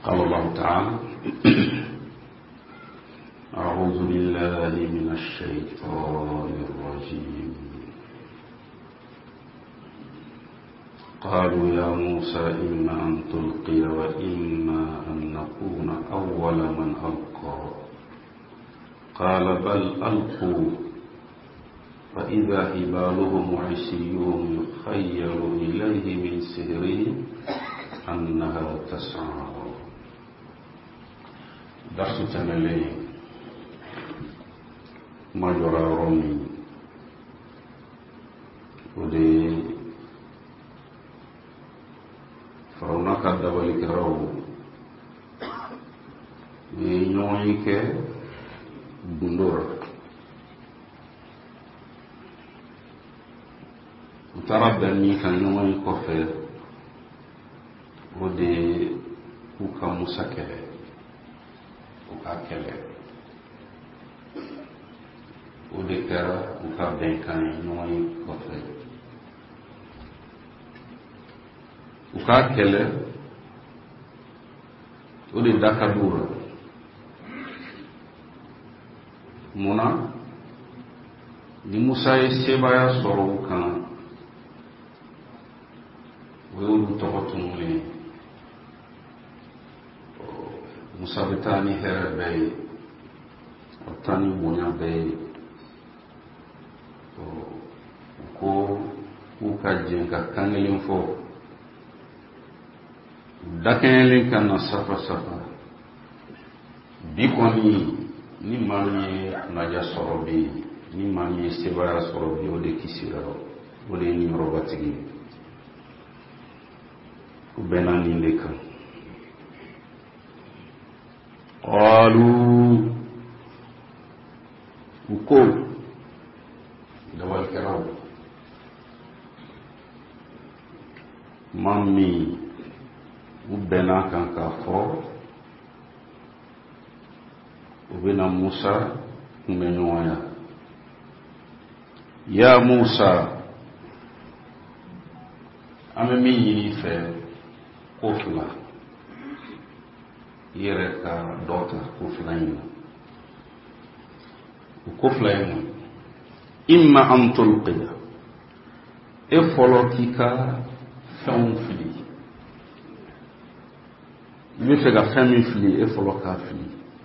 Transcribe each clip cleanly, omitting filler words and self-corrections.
قال الله تعالى أعوذ بالله من الشيطان الرجيم قالوا يا موسى إما أن تلقي وإما أن نكون أول من ألقى قال بل ألقوا فإذا حبالهم وعصيهم يخيل إليه من سحرهم أنها تسعى. درس تملي ما يرى رومي ودي فرعون كذب لكرو ينويك بندور تربني كان ينوي كفر ودي وكا مسكره وكا كله ودي كرا وكا بنكان ينوي كفر وكا كله ودي دكادورا منا ni Musa ye sebaya sɔrɔ u kan o y'olu tɔgɔ tunulen Musa bɛ taa ni hɛrɛ bɛɛ ye o taa ni bonya bɛɛ ye u ko k'u ka jɛn ka kan kelen fɔ dakɛɲɛlen ka na safa safa bi kɔni ni maa min ye kunnadiya sɔrɔ bi ni maa min ye sebaya sɔrɔ bi o de kisira o de ye niyɔrɔbatigi u bɛnna nin de kan qalu u ko dawalikɛlaw maa min u bɛnna kan k'a fɔ u bɛna Musa kunbɛ ɲɔgɔnya ya Musa an bɛ min ɲini i fɛ ko fila i yɛrɛ ka dɔ ta ko fila in na o ko fila in na imma an tulqiya e fɔlɔ k'i ka fɛnw fili i bɛ fɛ ka fɛn min fili e fɔlɔ k'a fili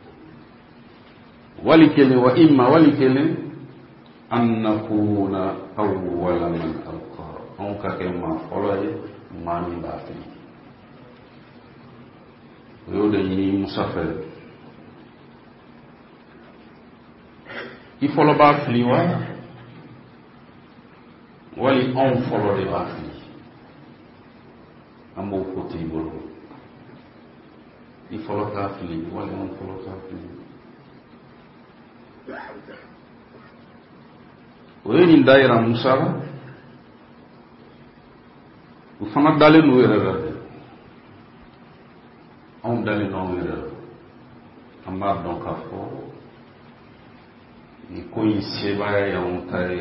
wali kelen wa imma wali kelen an nakuna awwala man alqa anw ka kɛ maa fɔlɔ ye maa min b'a fili o y'o de ɲini Musa fɛ i fɔlɔ b'a fili wa wali anw fɔlɔ de b'a fili an b'o ko t'i bolo i fɔlɔ k'a fili wali anw fɔlɔ k'a fili o ye nin da yira Musa la u fana dalen n'u yɛrɛ la dɛ anw dalen n'anw yɛrɛ la an b'a dɔn k'a fɔ ni ko in sebaya y'anw ta ye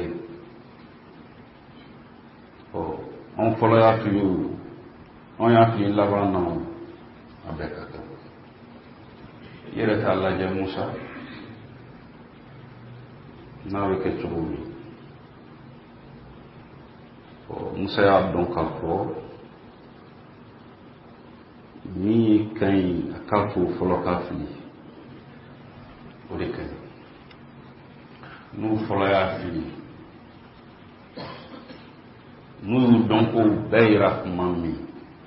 anw fɔlɔ y'a fili o anw y'a fili laban na a bɛɛ ka kan i yɛrɛ k'a lajɛ Musa n'a bɛ kɛ cogo min Musa y'a dɔn k'a fɔ min ka ɲi a k'a to fɔlɔ k'a fili o de ka ɲi n'u fɔlɔ y'a fili n'u y'u dɔn ko bɛɛ yira kuma min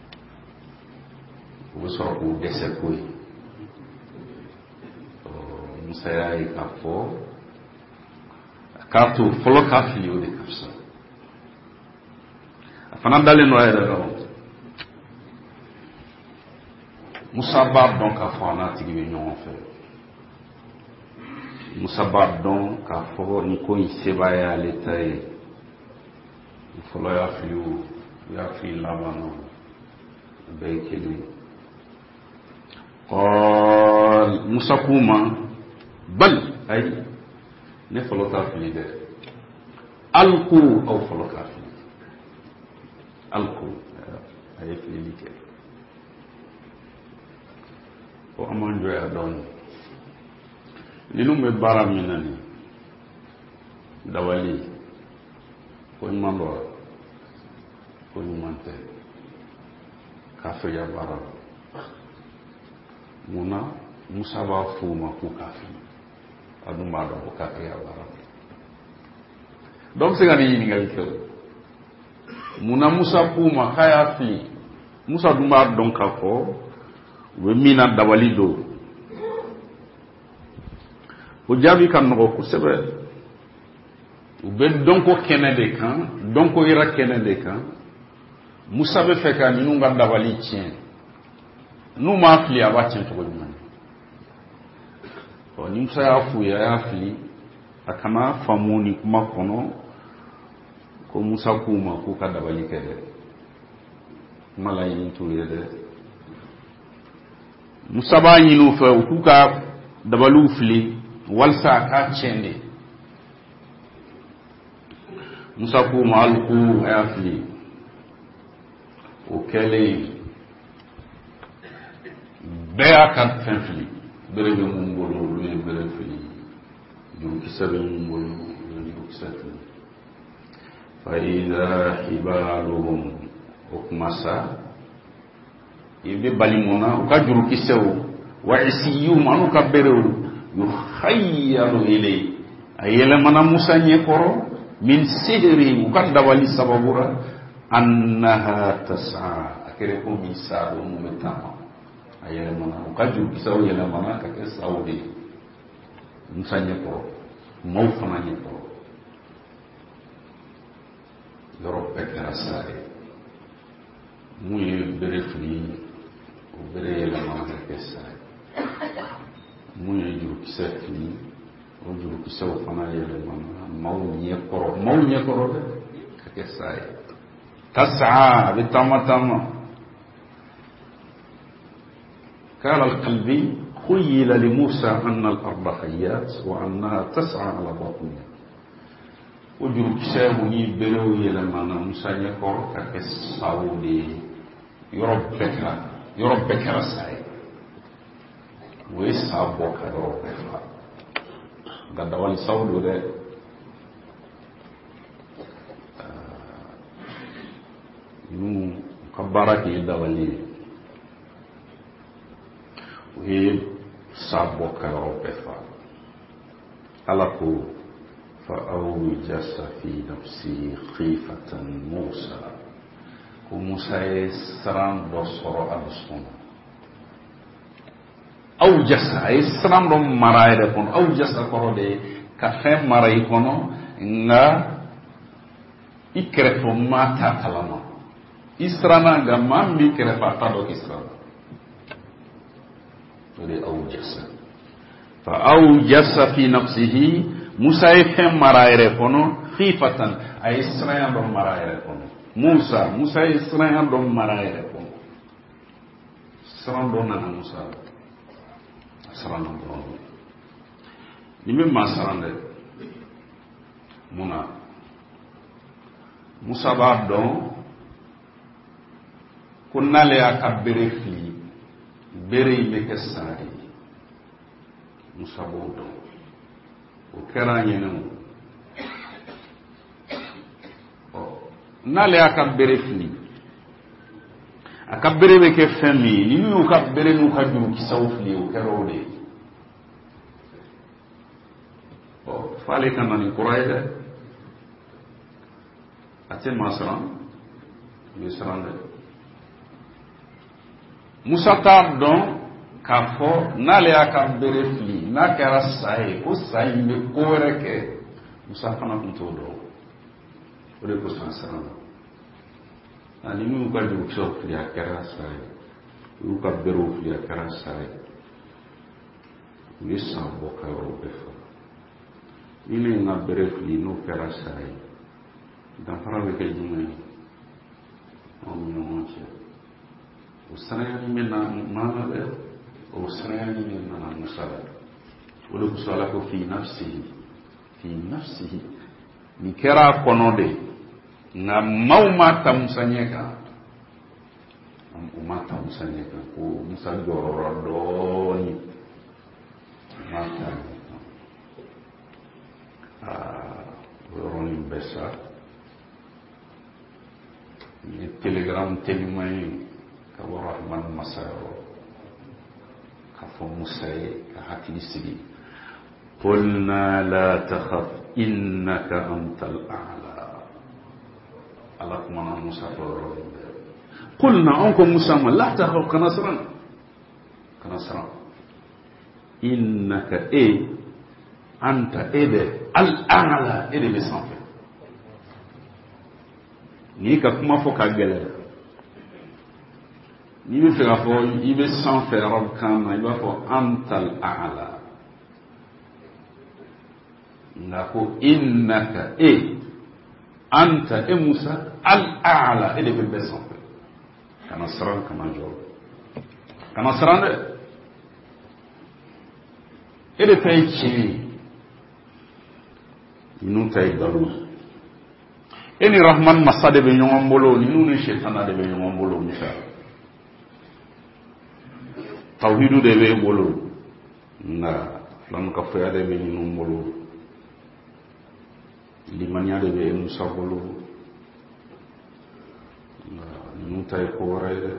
o bɛ sɔrɔ k'u dɛsɛ ko ye Musa y'a ye k'a fɔ a k'a to fɔlɔ k'a fili o de ka fisa a fana dalen nɔ a yɛrɛ la Musa b'a dɔn k'a fɔ a n'a tigi bɛ ɲɔgɔn fɛ Musa b'a dɔn k'a fɔ ni ko in sebaya y'ale ta ye fɔlɔ y'a fili o y'a fili laban na o bɛɛ ye kelen Musa k'u ma bal ayi ne fɔlɔ t'a fili dɛ alku aw fɔlɔ k'a fili alku a ye filili kɛ ko amon joya don ninu me bara minani dawali ko mando ko mante kafe ya bara muna musa ba fuma ku kafe adu ma do kafe ya bara donc c'est gani ni ngal ko muna musa fuma kaya fi musa duma don ka ko we mina dawali do ko jabi kan no ko sebe ben donko kenede kan donko ira kenede kan musa be feka ni nga dawali tien nu ma fli aba tien to man ko ni musa ya fu ya fli akama famuni kuma kono ko musa kuma ko ka dawali kede malayin to yede musa ba yinu fa ku ka dabalu fli walsa ka chende musa ko malku afli o kele bea kan fenfli bere be mungolo lu bere fli ju kisabe mungolo lu kisabe fa idha hibaluhum ukmasa ibe balimona ka juru kisew wa isiyum anu ka berew yukhayyalu ilay ayela mana musa nyekoro min sihri ukanda wali sababura annaha tas'a akere ko misado mumetama ayela mana ukaju kisaw yela mana ka saudi musanya ko mawfana ni ko yoro pekara sare muy berefli o bere yela mana ka sare muy ju kisafni o ju kisaw fana yela mana mawnya koro de kesai tas'a bitama قال القلبي خيل لموسى أن الأرض حيات وأنها تسعى على بطنها وجرب كسامني بلوي لما موسى يقول كالسعودي يربك رسائي ويسعبك يربك قد دوالي سعود ده nu kabaraki dawali we sabo karo pefa alako fa awjasa fi nafsi khifatan musa ko musa esram do soro adusun awjasa esram do maraide kon awjasa ko de ka fe marai kono nga ikreto mata kalama israna ga mambi kere fata do israna ode awjasa fa awjasa fi nafsihi musa efem maraire kono khifatan ay israna do maraire kono musa israna do maraire kono sarando na musa sarando do ni memma sarande muna musa ba don kunale akabere fli bere imeke sari musa bodo o keranye no o nale akabere fli akabere beke femi ni nu akabere nu ka juru kisaw fli o kerode o fale kanani quraida ate masran misrande musa tar don kafo nale aka bere fli na kara sai ko sai me koreke musa fana kunto do ore ko sansana ani mu ka du so fli akara sai u ka bero fli akara sai ni sa boka ro befa ni na bere fli no kara sai dan fara me ke jumai on no che usrani minna mala usrani minna musala wala kusala ko fi nafsihi ni kera konode na mauma tamsanyeka umata Musa ne ko Musa jɔyɔrɔ dɔɔni umata yɔrɔnin bɛɛ sa ni telegram teliman ye ka bɔ Rahman Masa yɔrɔ ka fɔ Musa ye ka hakili sigi قلنا لا تخف إنك أنت الأعلى ألكم أنا موسى قلنا أنكم موسى لا تخف كنصرا إنك أنت الأعلى بسنف ni ka kuma fɔ ka gɛlɛ ni bɛ fɛ ka fɔ i bɛ sanfɛ yɔrɔ kan na i b'a fɔ antal a'la nga ko innaka anta Musa al-a'la de bɛ bɛɛ sanfɛ kana siran kana jɔ kana siran dɛ de ta ye tiɲɛ ninnu ta ye nkalon ni Rahman Masa de bɛ ɲɔgɔn bolo ninnu ni Shetana de bɛ ɲɔgɔn bolo Musa tawhidu de bɛ bolo nga filanukafoya de bɛ ninnu bolo limaniya de bɛ Musa bolo ninnu ta ye ko wɛrɛ ye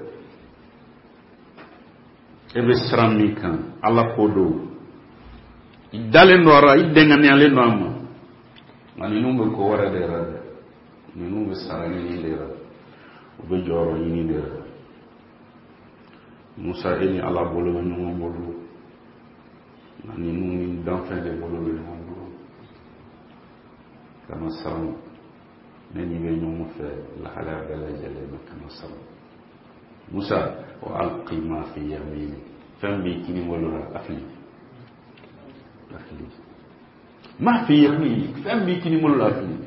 dɛ bɛ siran min kan Ala ko don i dalen don a la i dɛngɛniyalen don a ma nka ninnu bɛ ko wɛrɛ de la dɛ ninnu bɛ sara ɲini de la u bɛ jɔyɔrɔ ɲini de la Musa ni Ala bolo bɛ ɲɔgɔn bolo nka ninnu ni danfɛn de bolo bɛ ɲɔgɔn bolo kana siran ne ni bɛ ɲɔgɔn fɛ lahalaya bɛɛ lajɛlen na kana siran Musa wa alqi ma fi yamini fɛn b'i kini bolo la a fili ma fi yamini fɛn b'i kini bolo la a fili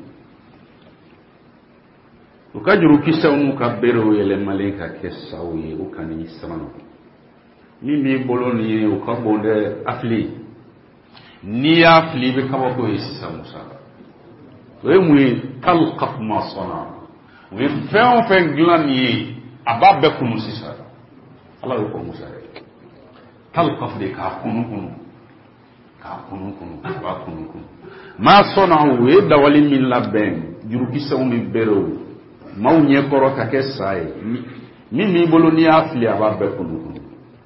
u ka juru kisɛw n'u ka berew yɛlɛmalen ka kɛ saw ye u ka n'i siran min b'i bolo nin ye u ka bon dɛ a fili n'i y'a fili i bɛ kabako ye sisan Musa o ye mun ye talqaf ma sɔnna u ye fɛn o fɛn dilan nin ye a b'a bɛɛ kunu sisan Ala y'o fɔ Musa ye talqaf de k'a kunu kunu k'a kunu kunu a b'a kunu kunu ma sɔnna u ye dawali min labɛn jurukisɛw ni berew maaw ɲɛkɔrɔ ka kɛ sa ye min b'i bolo n'i y'a fili a b'a bɛɛ kunu kunu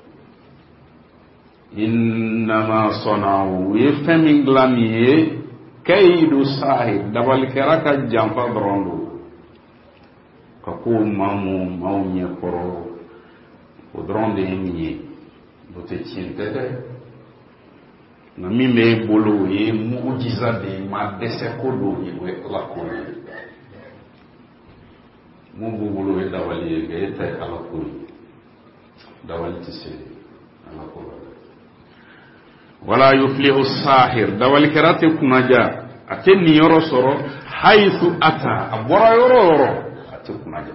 innama sɔnna u ye fɛn min dilan nin ye kaidu sahir dabalikɛla ka janfa dɔrɔn don ka ko maaw ɲɛkɔrɔ o dɔrɔn de ye min ye o tɛ tiɲɛ tɛ dɛ nka min bɛ bolo o ye mugujiza de ye ma dɛsɛ ko do ye o ye Ala ko ye mun b'u bolo o ye dawali ye nka e ta ye Ala ko ye dawali tɛ se Ala ko la wala yuflihu sahir dawalikɛla tɛ kunnaja a tɛ nin yɔrɔ sɔrɔ haythu ata a bɔra yɔrɔ o yɔrɔ a tɛ kunnaja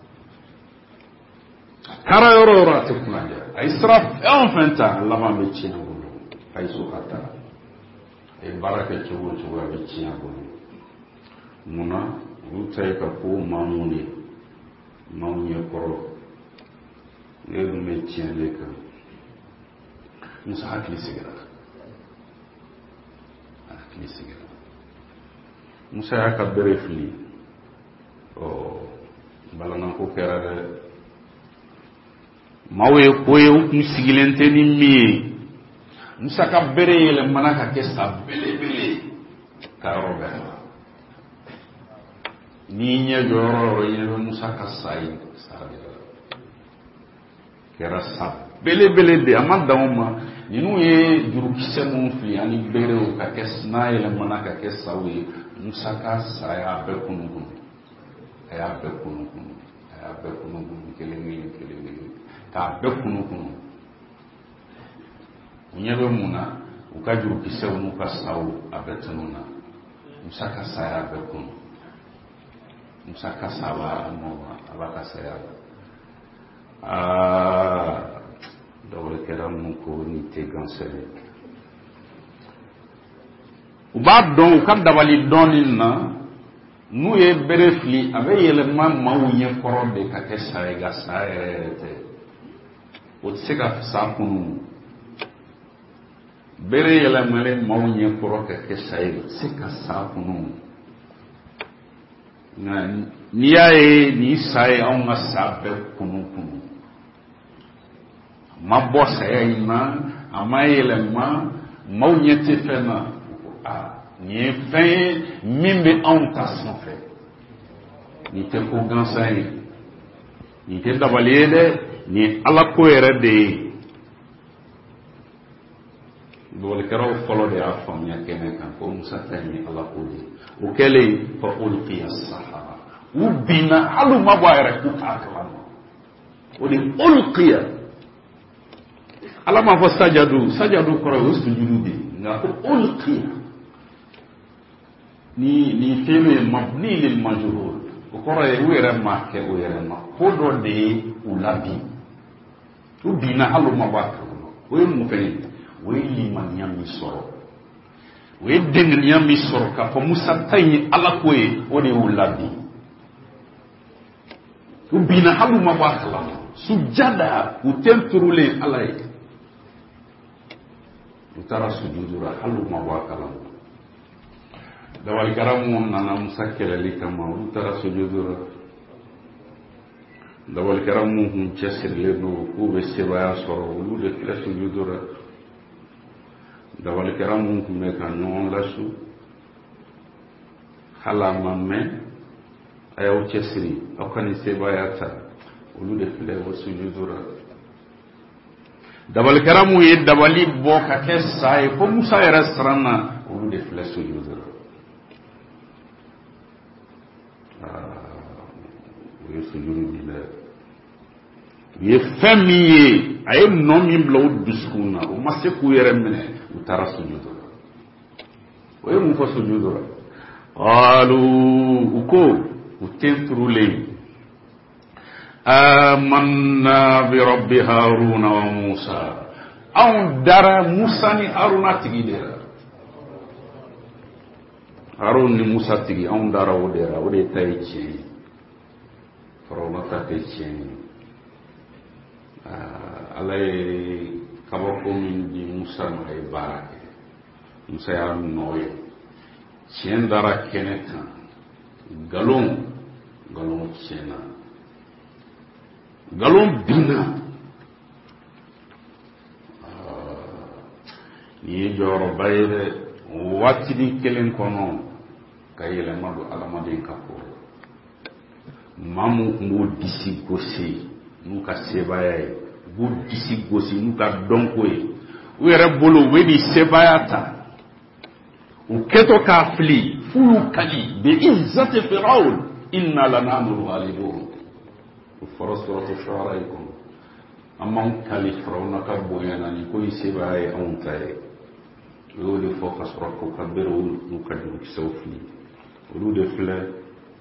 a taara yɔrɔ o yɔrɔ a tɛ kunnaja a ye sira fɛn o fɛn ta a laban bɛ tiɲɛ bolo haythu ata a ye baara kɛ cogo o cogo a bɛ tiɲɛ bolo munna olu ta ye ka ko maamu de maaw ɲɛkɔrɔ ne dun bɛ tiɲɛ de kan Musa hakili sigira Musa y'a ka bere fili balanako kɛra dɛ maaw ye ko ye u tun sigilen tɛ ni min ye Musa ka bere yɛlɛmana ka kɛ sa belebele ka yɔrɔ bɛɛ la n'i ɲɛ jɔ yɔrɔ o yɔrɔ i ɲɛ bɛ Musa ka sa ye sa de la kɛra sa belebele de a ma dan o ma ninnu ye jurukisɛ minnu fili ani berew ka kɛ n'a yɛlɛmana ka kɛ saw ye Musa ka sa y'a bɛɛ kunukunu a y'a bɛɛ kunukunu a y'a bɛɛ kunukunu kelen kelen k'a bɛɛ kunukunu u ɲɛ bɛ mun na u ka jurukisɛw n'u ka saw a bɛɛ tunun na Musa ka sa y'a bɛɛ kunu Musa ka sa b'a nɔ a b'a ka saya la dɔwɛrɛ kɛra mun ko ni tɛ gansɛbɛ u b'a dɔn u ka dabali dɔɔnin na n'u ye bere fili a bɛ yɛlɛma maaw ɲɛ kɔrɔ de ka kɛ sa ye nka sa yɛrɛ yɛrɛ tɛ o tɛ se ka sa kunu bere yɛlɛmalen maaw ɲɛ kɔrɔ ka kɛ sa ye o tɛ se ka sa kunu nka n'i y'a ye nin sa ye anw ka sa bɛɛ kunu kunu a ma bɔ saya in na a ma yɛlɛma maaw ɲɛ tɛ fɛn na nin ye fɛn ye min bɛ anw ta sanfɛ nin tɛ ko gansan ye nin tɛ dabali ye dɛ nin ye ala ko yɛrɛ de ye dɔgɔlikɛlaw fɔlɔ de y'a faamuya kɛnɛ kan ko musa ta ye ala ko de o kɛlen fa ulqiya sahara u binna hali u ma bɔ a yɛrɛ k'u k'a kalama o de ulqiya ala m'a fɔ sajadu kɔrɔ o ye sujudu de nka ko ulqiya ni fɛn ye mabni lil majhul o kɔrɔ ye u yɛrɛ ma kɛ o yɛrɛ ma ko dɔ de ye u labin u binna hali u ma bɔ a kalama o ye mun fɛn ye o ye limaniya min sɔrɔ o ye dengeniya min sɔrɔ k'a fɔ musa ta ye ala ko ye o de y'u labin u binna hali u ma bɔ a kalama sujada u tɛ turulen ala ye u taara sujudura hali u ma bɔ a kalama dawalikɛla minnu nana musa kɛlɛli kama olu taara sujudura dawalikɛla minnu kun cɛsirilen don k'u bɛ sebaya sɔrɔ olu de filɛ sujudura dawalikɛla minnu kun bɛ ka ɲɔgɔn lasu hali a ma mɛn a y'aw cɛsiri aw ka nin sebaya ta olu de filɛ o sujudura dabalikɛla minnu ye dabali bɔ ka kɛ sa ye ko musa yɛrɛ siran na olu de filɛ sujudura o ye sujudu di dɛ u ye fɛn min ye a ye nɔ min bila u dusukun na o ma se k'u yɛrɛ minɛ u taara sujudura o ye mun fɔ sujudura qalu u ko u ten turulen amanna bi rabbi haruna wa musa anw dara musa ni haruna tigi de la harun ni musa tigi anw dara o de la o de ta ye tiɲɛ ye farawuna ta tɛ tiɲɛ ye ala ye kabako min di musa ma a ye baara kɛ musa y'a nɔ ye tiɲɛ dara kɛnɛ kan nkalon tiɲɛna nkalon binna nin ye jɔyɔrɔba ye dɛ waatini kelen kɔnɔ ka yɛlɛma don adamaden ka ko maa mun tun b'o disi gosi n'u ka sebaaya ye u b'u disi gosi n'u ka dɔnko ye u yɛrɛ bolo u bɛ nin sebaaya ta u kɛtɔ k'a fili f'u y'u kali bi izzati firawun inna lanahnu ghalibun o fɔra suratu shu'ara yi kɔnɔ an b'anw kali firawuna ka bonya na nin ko in sebaaya ye anw ta ye o y'o de fɔ ka sɔrɔ k'u ka berew n'u ka jurukisɛw fili olu de filɛ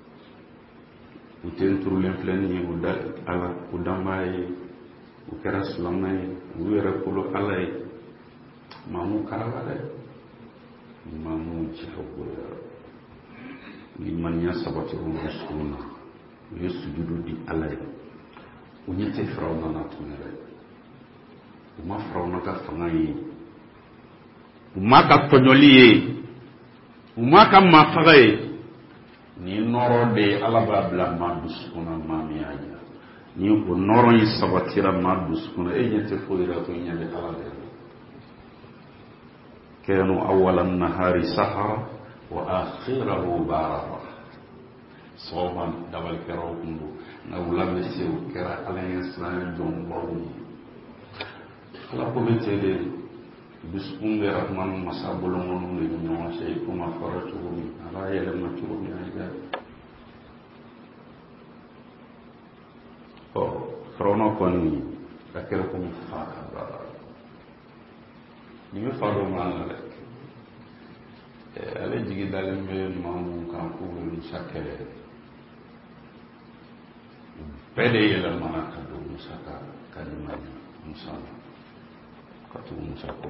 u ten turulen filɛ nin ye u danbaa ye u kɛra silamɛ ye u yɛrɛ kolo ala ye maamu karala dɛ maamu jagoya limaniya sabatira u dusukun na u ye sujudu di ala ye u ɲɛ tɛ firawuna na tun yɛrɛ u ma firawuna ka fanga ye u ma ka tɔɲɔli ye u ma ka maafaga ye ni nɔrɔ de ala b'a bila maa dusukun na maa min y'a jira ni o nɔrɔ in sabatira maa dusukun na e ɲɛ tɛ foyi la to ɲɛ bɛ ala de la kanu awwala nahari sahara wa akhirahu barara sɔgɔma dabalikɛlaw kun don nka wula bɛ se o kɛra ala ɲɛ siran jɔnbaw ye ala ko bɛ ten de dusukun bɛ rahmanu masa bolonŋɔniw de ni ɲɔgɔn cɛ i komi a fɔra cogo min ala yɛlɛma cogo min a ye firawuna kɔni a kɛra komi fa ka baara nin bɛ fa dɔ maa na dɛ ale jigi dalen bɛ maa minnu kan k'u bɛ musa kɛlɛ bɛɛ de yɛlɛmana ka don musa ka limaniya musa na ka tugu musa kɔ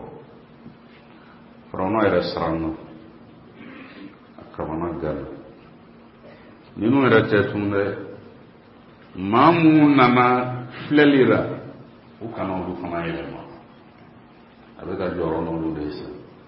firawuna yɛrɛ siran na a kamana gana ninu rete tunde mamu nana flelira u kana du fana yelema abeka joro no lu desa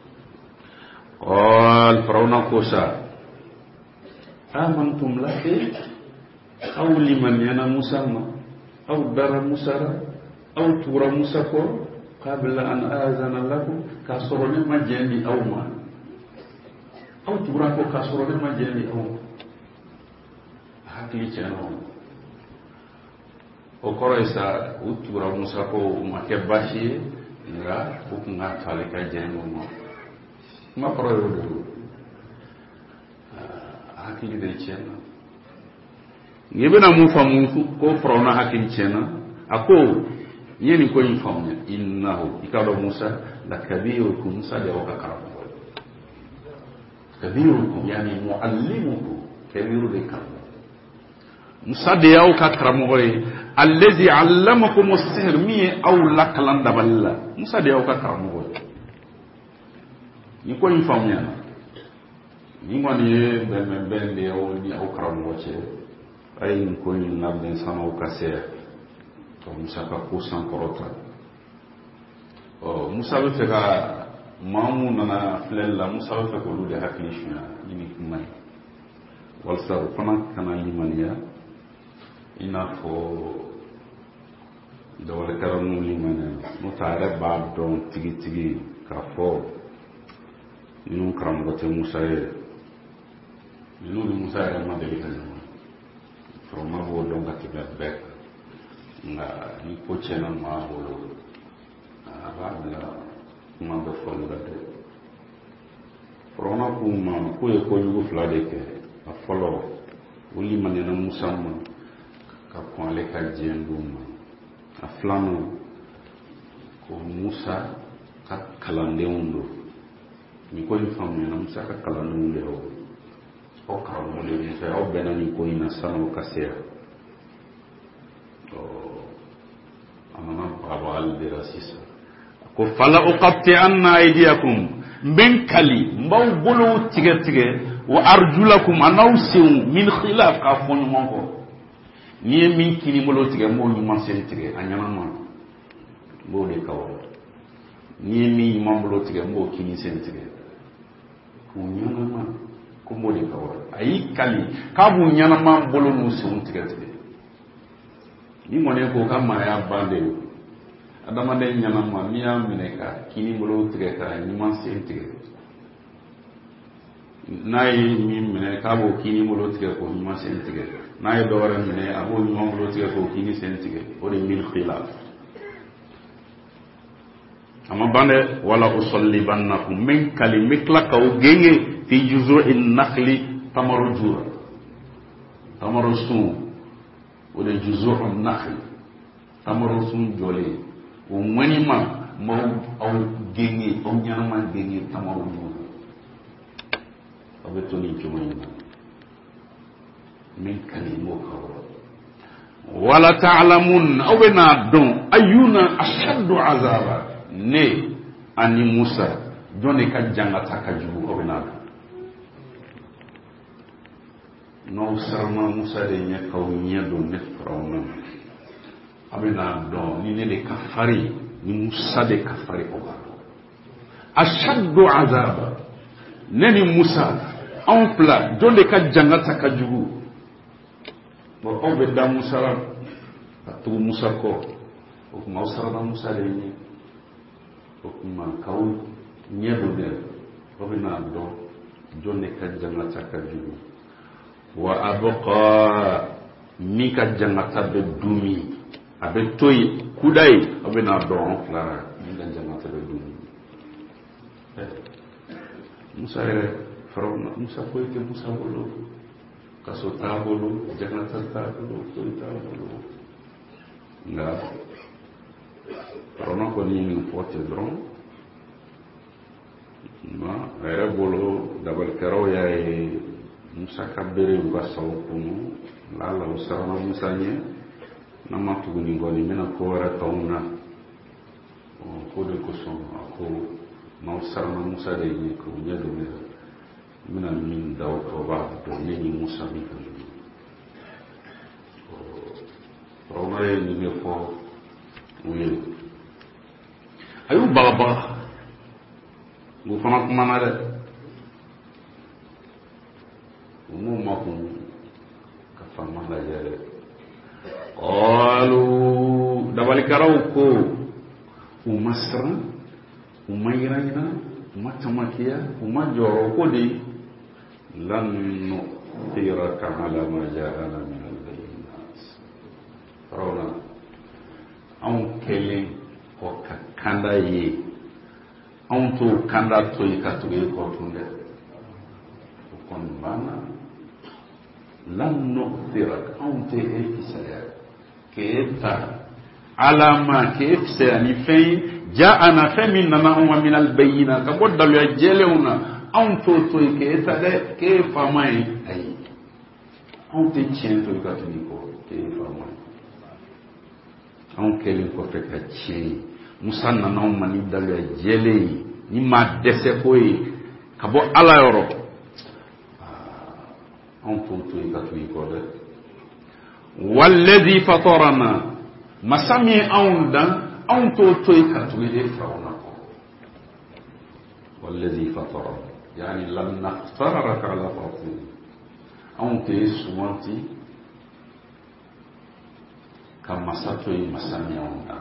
qal farawna kosa amantum laki aw liman yana musamma aw dara musara aw tura musako qabla an azana lakum kasurone majeni awma aw tura ko kasurone majeni awma hakli chano o koroisa utura musako make bashi nga ukunga tale ka jeno ma koroyo do hakili de cheno ngibena mu famu ko prona hakili cheno ako yeni ko infamnya innahu ikado Musa la kabirukum Musa de wakakaramu kabirukum yani muallimukum kabiru de karamu Musa de wakakaramu allazi allamakum as-sihr mi aw lakalan daballa Musa de wakakaramu ni ko infamnya ni ngani ben de o ni wakakaramu che ay ko ni nabden sama wakase Musa ka kusan korota Musa be fe ka mamu nana flella Musa be fe ko lu de hakili shuna ni kumai walsa fana kana limaniya ina fo do wala karamu limana mutare ba don tigi ka fo inu karam gote Musa ye inu Musa ye ma de kana from ma bo don ka tibet nga ni ko chena ma bolo abala ma do folo da de prona kuma ko e ko yugo flade ke a folo wuli manena musamma ka ko ale ka jenduma a flano ko Musa ka kalande undo ni ko infamne na Musa ka kalande undo o ka mo le ni fa o benani ko ina sano ka sea amana baba al dirasisa ko fala uqatti anna aydiyakum min kali mbaw bolo tige wa arjulakum anawsiu min khilaf ka fonu monko ni min kini bolo tige mo ni man sen tige anyana ma bo de kawo ni mi man bolo tige mo kini sen tige ko nyana ma ko mo de kawo ayi kali ka bu nyana ma bolo no sen tige ni ngone ko kama ya bande adama de nyana ma mi ya mineka kini bolo tige ka ni man sen tige nay mi mine ka bo kini bolo tige ko ni man sen tige nay do wara mine abo ni man bolo tige ko kini sen tige o de min khilaf ama bande wala usallibannakum min kalimikla ka o genge fi juzu'in nakhli tamarujur tamarusun o de juzu'un nakhl tamarusun jole o manima mo aw genge o nyama genge tamarujur abetoni jumayna min kalimo kawra wala ta'lamun awna don ayuna ashaddu azaba ne ani Musa doni ka jangata ka jubu awna no sarma Musa de nya kaw nya do ne frawna abena don ni ne de kafari ni Musa de kafari o ashaddu azaba neni Musa en plat donde ka jangata ka jugu bo o be da Musa ra tu Musa ko o kuma usara da Musa de ni o kuma kaw nyedo de o be na do donde ka jangata ka jugu wa abqa mi ka jangata be dumi abe toy kudai o be na do on clara mi ka jangata be dumi Musa Faraona Musa ko ke Musa bolo kaso tabolo janata tabolo to tabolo nga Faraona ko ni forte dron ma era bolo dabal karo ya Musa kabere ba sawkuno la usara Musa nye na matu ni ngoni mena ko wara tauna ko de ko so ko ma usara Musa de ni ko nyedo mina min daw ko ba to ni Musa mi bɛ nin bɛ fɔ u ye a y'u bagabaga u fana kumana dɛ u m'u makun ka faama lajɛ dɛ qalu dabalikaraw ko u ma siran u ma yirayira u ma tamakiya u ma jɔrɔ ko de lan nu'thiraka ala ma ja'ana min al-bayyinat Firawuna anw kɛlen kɔ ka kanda ye anw t'o kanda to yen ka tugu e kɔ tun dɛ o kɔni banna lan nu'thiraka anw tɛ e fisaya k'e ta ala ma k'e fisaya ni fɛn ye ja'ana fɛn min nana anw ma min al-bayyinat ka bɔ daluya jɛlenw na anw t'o to yen k'e ta dɛ k'e faama ye ayi anw tɛ tiɲɛ to yen ka tugu i kɔ k'e faama ye anw kɛlen kɔfɛ ka tiɲɛ ye Musa nana anw ma ni daluya jɛlen ye ni maa dɛsɛ ko ye ka bɔ ala yɔrɔ anw t'o to yen ka tugu i kɔ dɛ walladhi fatarana masa min anw dan anw t'o to yen ka tugu e Firawuna kɔ walladhi fatarana yani lam nakhtaraka ala fatin anw tɛ sumanti ka masa to yen masa min anw dan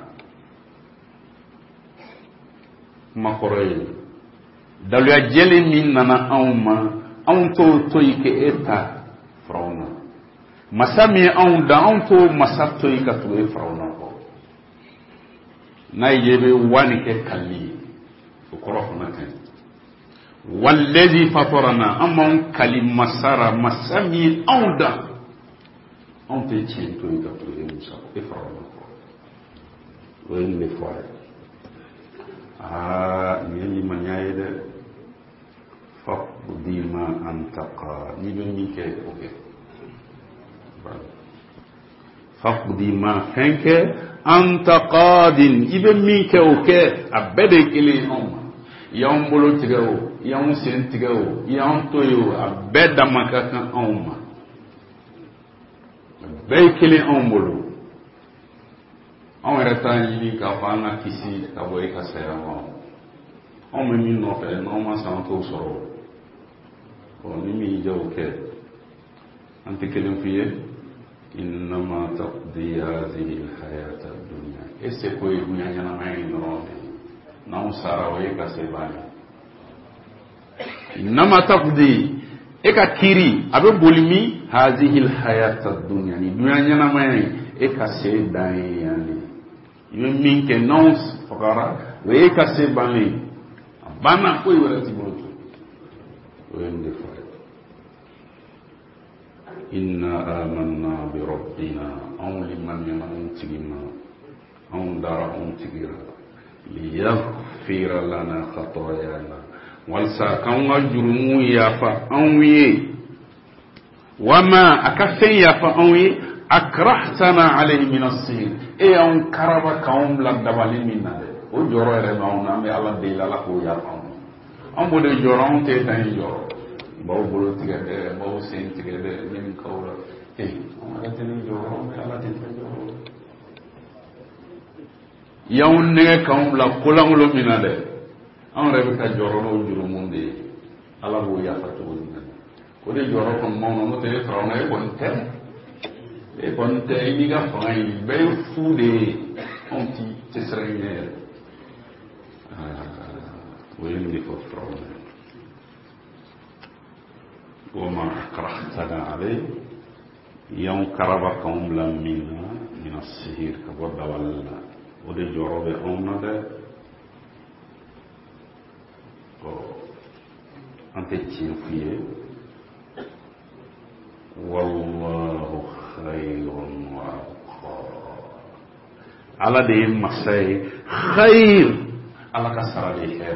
kuma kɔrɔ ye daluya jɛlen min nana anw ma anw t'o to yen k'e ta Firawuna masa min anw dan anw t'o masa to yen ka tugu e Firawuna kɔ n'a ye bɛ wani kɛ kalli ye o kɔrɔ fana ka ɲi walladhi fatarana an b'anw kali masara masa min anw dan anw tɛ tiɲɛ to yen ka tugu e Musa e Firawuna kɔ o ye nin de fɔ a ye nin ye limaniya ye dɛ faqdi ma anta qad n'i bɛ min kɛ o kɛ faqdi ma fɛn kɛ anta qadin i bɛ min kɛ o kɛ a bɛɛ de ye kelen ye anw ma i y'anw bolo tigɛ o i y'anw sen tigɛ o i y'anw to ye o a bɛɛ dama ka kan anw ma a bɛɛ ye kelen anw bolo anw yɛrɛ t'a ɲini k'a fɔ an ka kisi ka bɔ e ka saya ma anw bɛ min nɔfɛ n'anw ma san an t'o sɔrɔ ni min y'i diya o kɛ an tɛ kelen f'i ye innama taqdi hadhihi al-hayata ad-dunya ese ko ye dunya ɲɛnamaya in dɔrɔn de n'anw sara o ye ka se banni innama taqdi e ka kiiri a bɛ boli min hadhihi al-hayata ad-dunya ni dunya ɲɛnamaya in e ka se dan ye yan de i bɛ min kɛ n'anw fagara o ye ka se banni a banna foyi wɛrɛ t'i bolo o ye nin de fɔ inna amanna bi rabbina anw limaniya anw tigi ma anw dara anw tigira liyaghfira lana khatayana walasa k'anw ka jurumu yafa anw ye wama a ka fɛn yafa anw ye akrahtana alayhi min as-sihr e y'anw karaba k'anw bila dabali min na dɛ o jɔrɔ yɛrɛ b'anw na an bɛ ala deli ala k'o yafa anw b'o de jɔrɔ anw tɛ tan in jɔrɔ baw bolo tigɛ dɛ baw sen tigɛ dɛ min kaw la anw yɛrɛ tɛ nin jɔrɔ anw bɛ ala de fɛ jɔrɔ y'anw nɛgɛ k'anw bila kolankolon min na dɛ anw yɛrɛ bɛ ka jɔrɔ n'o jurumu de ye ala b'o yafa cogo min na o de jɔrɔ kɔni b'anw na n'o tɛ e Firawuna e kɔni tɛ e kɔni tɛ i n'i ka fanga ɲini bɛɛ ye fu de ye anw tɛ siran ɲɛ yɛrɛ o ye nin de fɔ Firawuna وما أكرهتنا عليه يوم كربك أملا منا من السهير كبرد ولا ودي جرب أمنا ده أنت تشين فيه والله خير وأبقى على دي مساي خير على كسر دي خير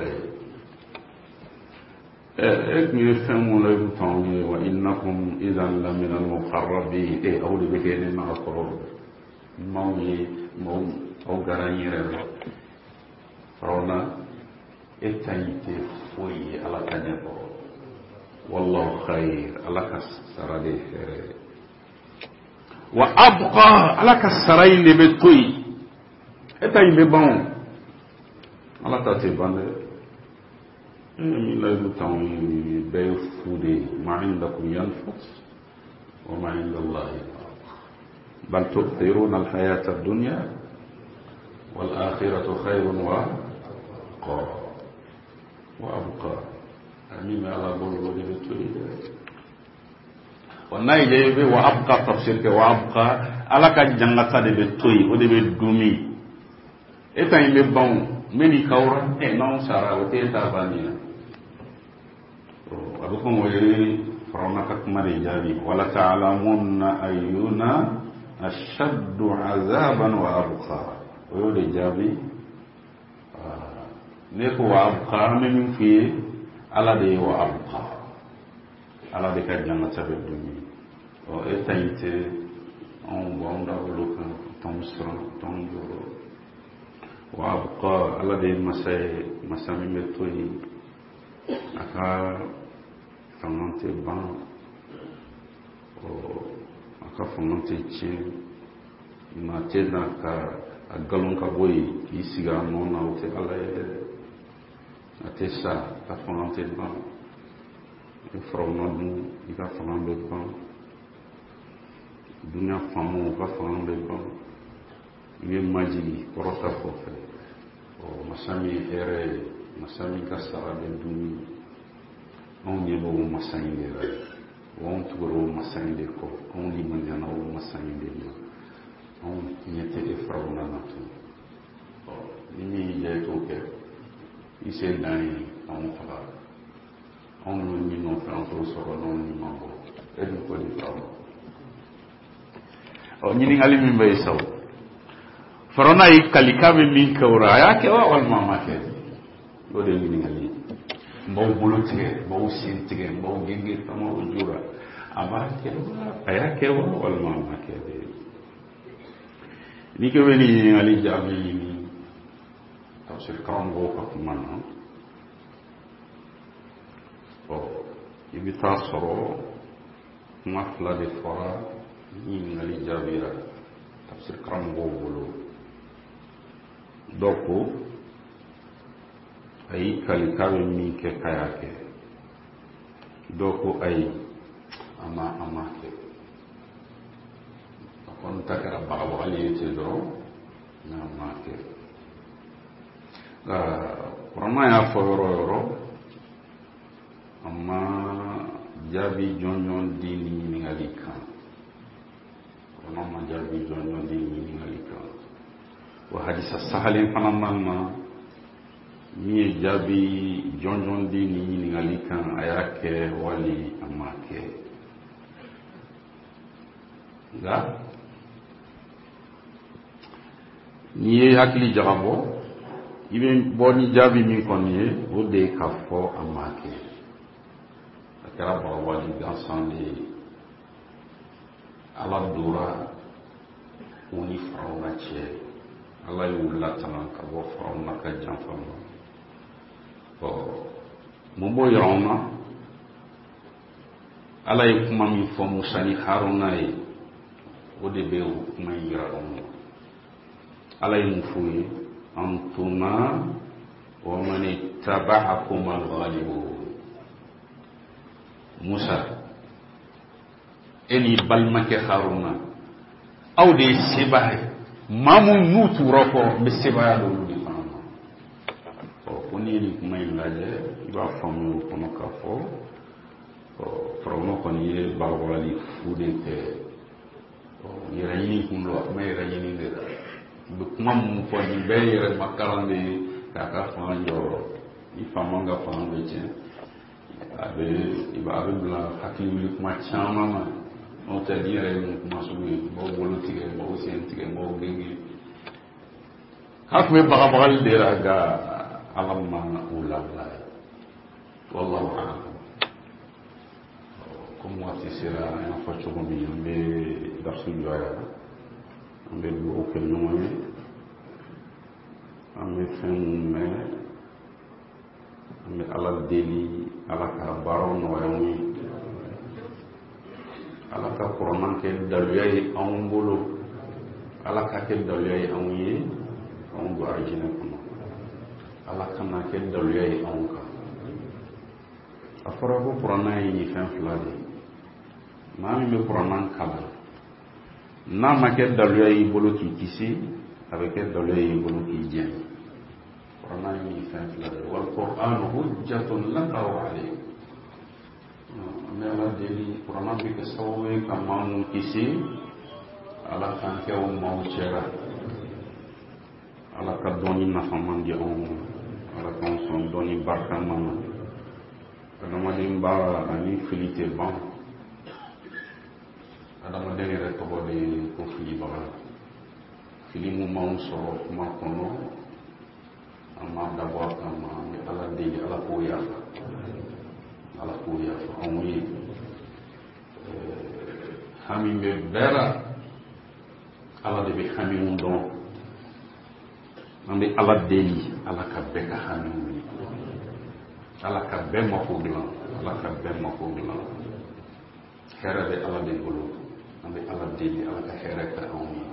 اكمل فهم لا يبطون وإنكم إذا لمن المقربين أو لبكين مع القرب مو أو غراني ربا فرونا اتنيت فوي على كنبو والله خير على كسر دي خير wa abqa ala ka sarai le be toyi eta ile ban ala ta te bande min la du taw be fude ma indakum yanfus wa ma inda Allah bal tu'thiruna al-hayata ad-dunya wal akhiratu khayrun wa abqa amin ala bolo de toyi wallahi de be wa abqa tafsir ke wa abqa ala ka jangata de be toyi o de be dumi eta ile ban meni kawra non sara o te ta bania o abu ko moyi farona ka kuma de jabi wala ta'lamunna ayyuna ashaddu azaban wa abqa o de jabi ne ko wa abqa min fi ala de wa abqa ala de ka jangata be dumi o eta ite on bonda lokan tom sron tom joro wa abqa ala de masami metoi aka famante ban o aka famante chi ma tena ka agalon ka boy isiga nona o te ala atesa ka famante ban fromadu ika famante ban dunya famu ka famante ban ye majigi korota fofe o masami ere masami kasara be dumi on yebo masami ere on tugoro masami de ko on limanyana o masami de on nyete e frauna natu o ni je to ke ise dani on fala on ni no franco soro non ni mambo e du ko di frauna o ni ngali mi mbay saw farona yi kalikabe min kawra ya ke wa wal mama ke do de ni ngali mbaw bulu tige mbaw sin tige mbaw genge tama o jura ama ke aya ke wa wal mama ke de ni ke woni ali jabi tafsir kango ko man o ibita soro mafla de fora ni ali jabira tafsir kango bulu doko ay kalikabe mi ke kayake doko ay ama ke kon takara bawo ali te do na ma ke kurama ya fo yoro amma jabi jonjon dini ni ngalika kurama jabi jonjon dini ni ngalika wa hadisa sahalin fanamma mi jabi jonjon dini ni ngalika ayake wali amake ga ni hakli jabo ibe boni jabi mi konye o de kafo amake akara ba wali gansandi ala dura uni fauna che ala yulla tanan ka bo fauna ka janfama o mumbo yauna ala yikuma mi fo musani haruna yi o de be kuma yirauna ala yimfuyi antuma wa man ittaba'akum al-ghalibun Musa eni balmake haruna aw de sebahe mamu nutu roko be sebaya do di fama o koni ni kuma ilaje ba famu kono kafo o prono koni ye bawali fude te o yirayini kundo ma yirayini de be kuma mu fo ni be yere makarande ka ka fanjo ifamanga fanjo che abe ibabe bla hakili kuma chama on te dire kuma subi bo bolutige bo sentige bo genge hakme bagabagal de raga alamma ulalla wallahu a'lam como atisira en facho ko mi be darsu joya ambe do ko nyomami ambe fen me ambe ala deli ala ka baro no yami ala ka kuranna kɛ daluya ye anw bolo ala ka kɛ daluya ye anw ye anw don arijinɛ kɔnɔ ala kana kɛ daluya ye anw kan a fɔra ko kuranna ye nin fɛn fila de maa min bɛ kuranna kalan n'a ma kɛ daluya y'i bolo k'i kisi a bɛ kɛ daluya y'i bolo k'i jɛn kuranna ye nin fɛn fila de wal qur'anu hujjatun laka wa alayk an bɛ ala deli kuranna bɛ kɛ sababu ye ka maa mun kisi ala k'an kɛ o maaw cɛla ala ka dɔnni nafaman di anw ma ala k'an sɔn dɔnni barikama ma adamaden baara ani fili tɛ ban adamaden yɛrɛ tɔgɔ de ye ko filibaga fili mun b'anw sɔrɔ kuma kɔnɔ an m'a dabɔ a kama an bɛ ala deli ala k'o yafa anw ye hami bɛ bɛɛ la ala de bɛ hami mun dɔn an bɛ ala deli ala ka bɛɛ ka hami wuli ala ka bɛɛ mako dilan hɛrɛ bɛ ala de bolo an bɛ ala deli ala ka hɛrɛ kɛ anw ye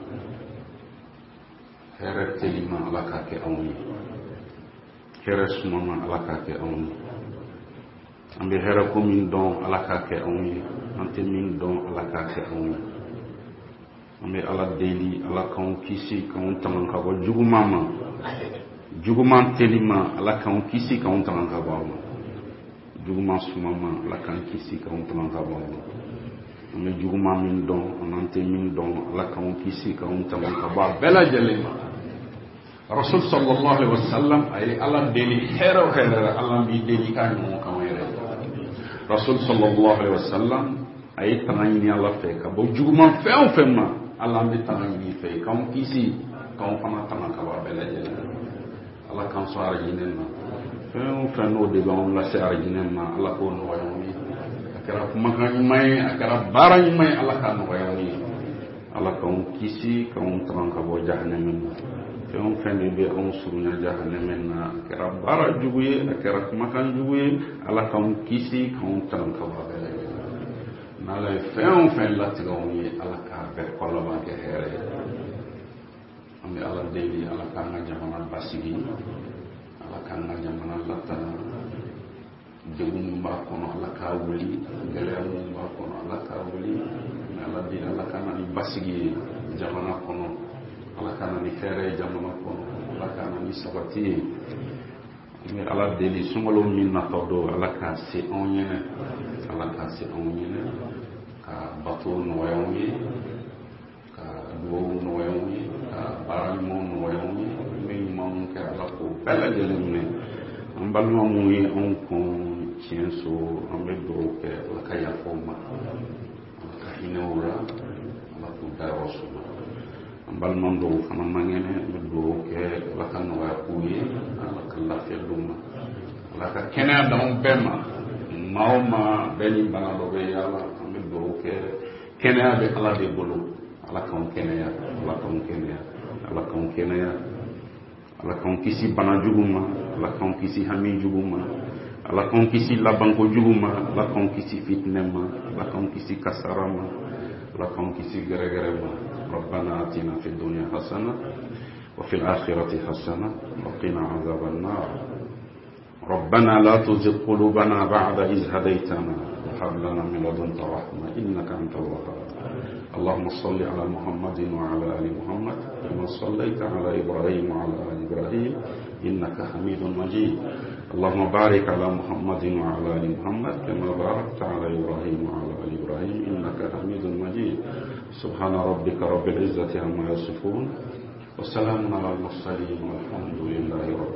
hɛrɛ telima ala ka kɛ anw ye hɛrɛ sumama ala ka kɛ anw ye an bɛ hɛrɛ ko min dɔn ala ka kɛ anw ye an tɛ min dɔn ala ka kɛ anw ye an bɛ ala deli ala k'anw kisi k'anw tanga ka bɔ juguman ma juguman telima ala k'anw kisi k'anw tanga ka bɔ a ma juguman sumama ala k'an kisi k'anw tanga ka bɔ a ma an bɛ juguman min dɔn an tɛ min dɔn ala k'anw kisi k'anw tanga ka bɔ a bɛɛ lajɛlen ma rasul sallallahu alaihi wasallam a ye ala deli hɛrɛ o hɛrɛ la ala b'i deli k'a ɲɔgɔn kan yɛrɛ rasul sallallahu alaihi wasallam a ye tanga ɲini ala fɛ ka bɔ juguman fɛn o fɛn ma ala an bɛ tanga ɲini fɛ k'anw kisi k'anw fana tanga ka bɔ a bɛɛ lajɛlen ala k'an sɔn arijinɛ ma fɛn o fɛn n'o de b'anw lase arijinɛ ma ala k'o nɔgɔya anw ye a kɛra kumakan ɲuman ye a kɛra baara ɲuman ye ala k'a nɔgɔya anw ye ala k'anw kisi k'anw tanga ka bɔ jahanɛmɛ ma fɛn o fɛn de bɛ anw surunya jahanɛmɛ na a kɛra baara jugu ye a kɛra kumakan jugu ye ala k'anw kisi k'anw tanga ka bɔ a bɛɛ lajɛlen n'ala ye fɛn o fɛn latigɛ anw ye ala k'a bɛɛ kɔlaban kɛ hɛrɛ ye an bɛ ala deli ala k'an ka jamana basigi ala k'an ka jamana latana degun min b'a kɔnɔ ala k'a wuli gɛlɛya min b'a kɔnɔ ala k'a wuli an bɛ ala deli ala k'an na ni basigi ye jamana kɔnɔ ala k'an na ni hɛrɛ ye jamana kɔnɔ ala k'an na ni sabati ye an bɛ ala deli sunkalo min natɔ don ala k'a se anw ɲɛnɛ ala k'a se anw ɲɛnɛ ka bato nɔgɔya anw ye ka duwawu nɔgɔya anw ye ka baara ɲumanw nɔgɔya anw ye an bɛ ɲumanw kɛ ala k'o bɛɛ lajɛlen minɛ an balima minnu ye anw kun tiɲɛ so an bɛ duwawu kɛ ala ka yafa o ma ala ka hinɛ o la ala k'u dayɔrɔ suma an balima dɔw fana man kɛnɛ an bɛ duwawu kɛ ala ka nɔgɔya k'u ye ala ka lafiya d'u ma ala ka kɛnɛya d'anw bɛɛ ma maa o maa bɛɛ ni bana dɔ bɛ yaala an bɛ duwawu kɛ kɛnɛya bɛ ala de bolo ala k'anw kɛnɛya ala k'anw kɛnɛya ala k'anw kɛnɛya ala k'anw kisi bana jugu ma ala k'anw kisi hami jugu ma ala k'anw kisi labanko jugu ma ala k'anw kisi fitinɛ ma ala k'anw kisi kasara ma ala k'anw kisi gɛrɛgɛrɛ ma ربنا آتنا في الدنيا حسنة وفي الآخرة حسنة وقنا عذاب النار ربنا لا تزغ قلوبنا بعد إذ هديتنا وهب لنا من لدنك رحمة إنك أنت الوهاب اللهم صل على محمد وعلى آل محمد كما صليت على إبراهيم وعلى آل إبراهيم إنك حميد مجيد اللهم بارك على محمد وعلى آل محمد كما باركت على إبراهيم وعلى آل إبراهيم إنك حميد مجيد سبحان ربك رب العزة عما يصفون وسلام على المرسلين والحمد لله رب